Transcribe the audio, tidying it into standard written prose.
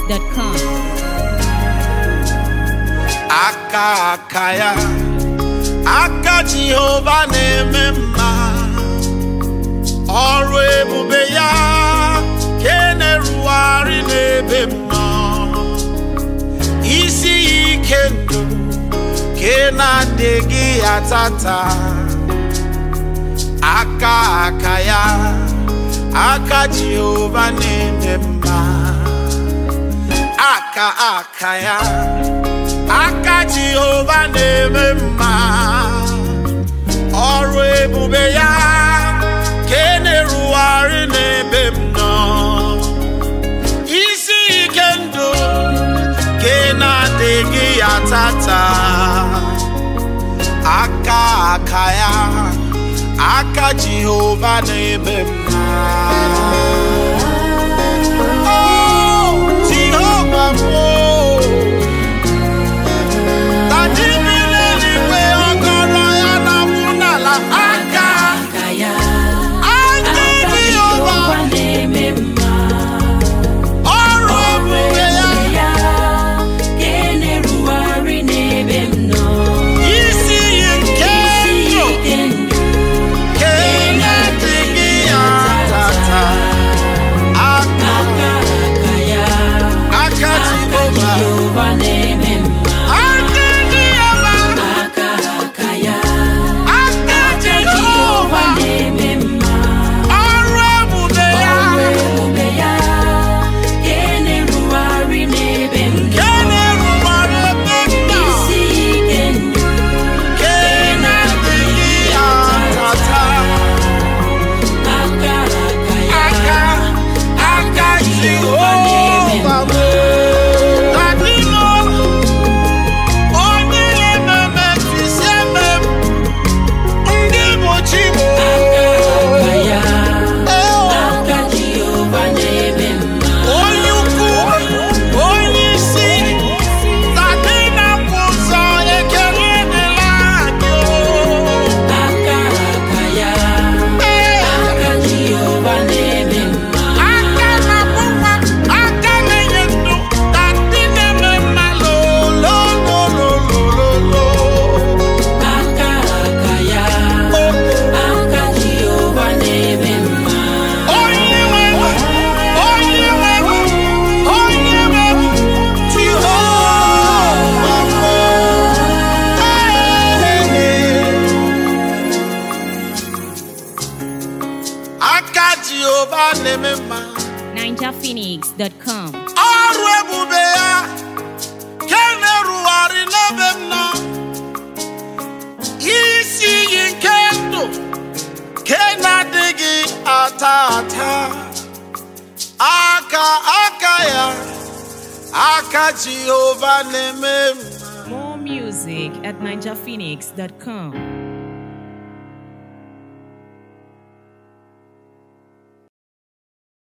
NinjaPhoenix.com. Akaya aka Jehova na-eme mma, ọrụ ebube ya ka na-erugharị n'ebe m nọ. Isi ike ndụ ka na-adịghị ya tata. Aka ya aka Jehova na-eme mma. Aka ya aka Jehova na-eme mma, ọrụ ebube ya ka na-erugharị n'ebe m nọ. Isi ike ndụ ka na-adịghị ya tata. Aka ya aka Jehova na-eme mma. Oh, Jehova mo NinjaPhoenix.com. ọrụ ebube ya ka na-erugharị n'ebe m nọ. Isi iyi nke ndụ ka na-adịghị ata ata. Aka ya aka Jehova na-eme mma. More music at NinjaPhoenix.com.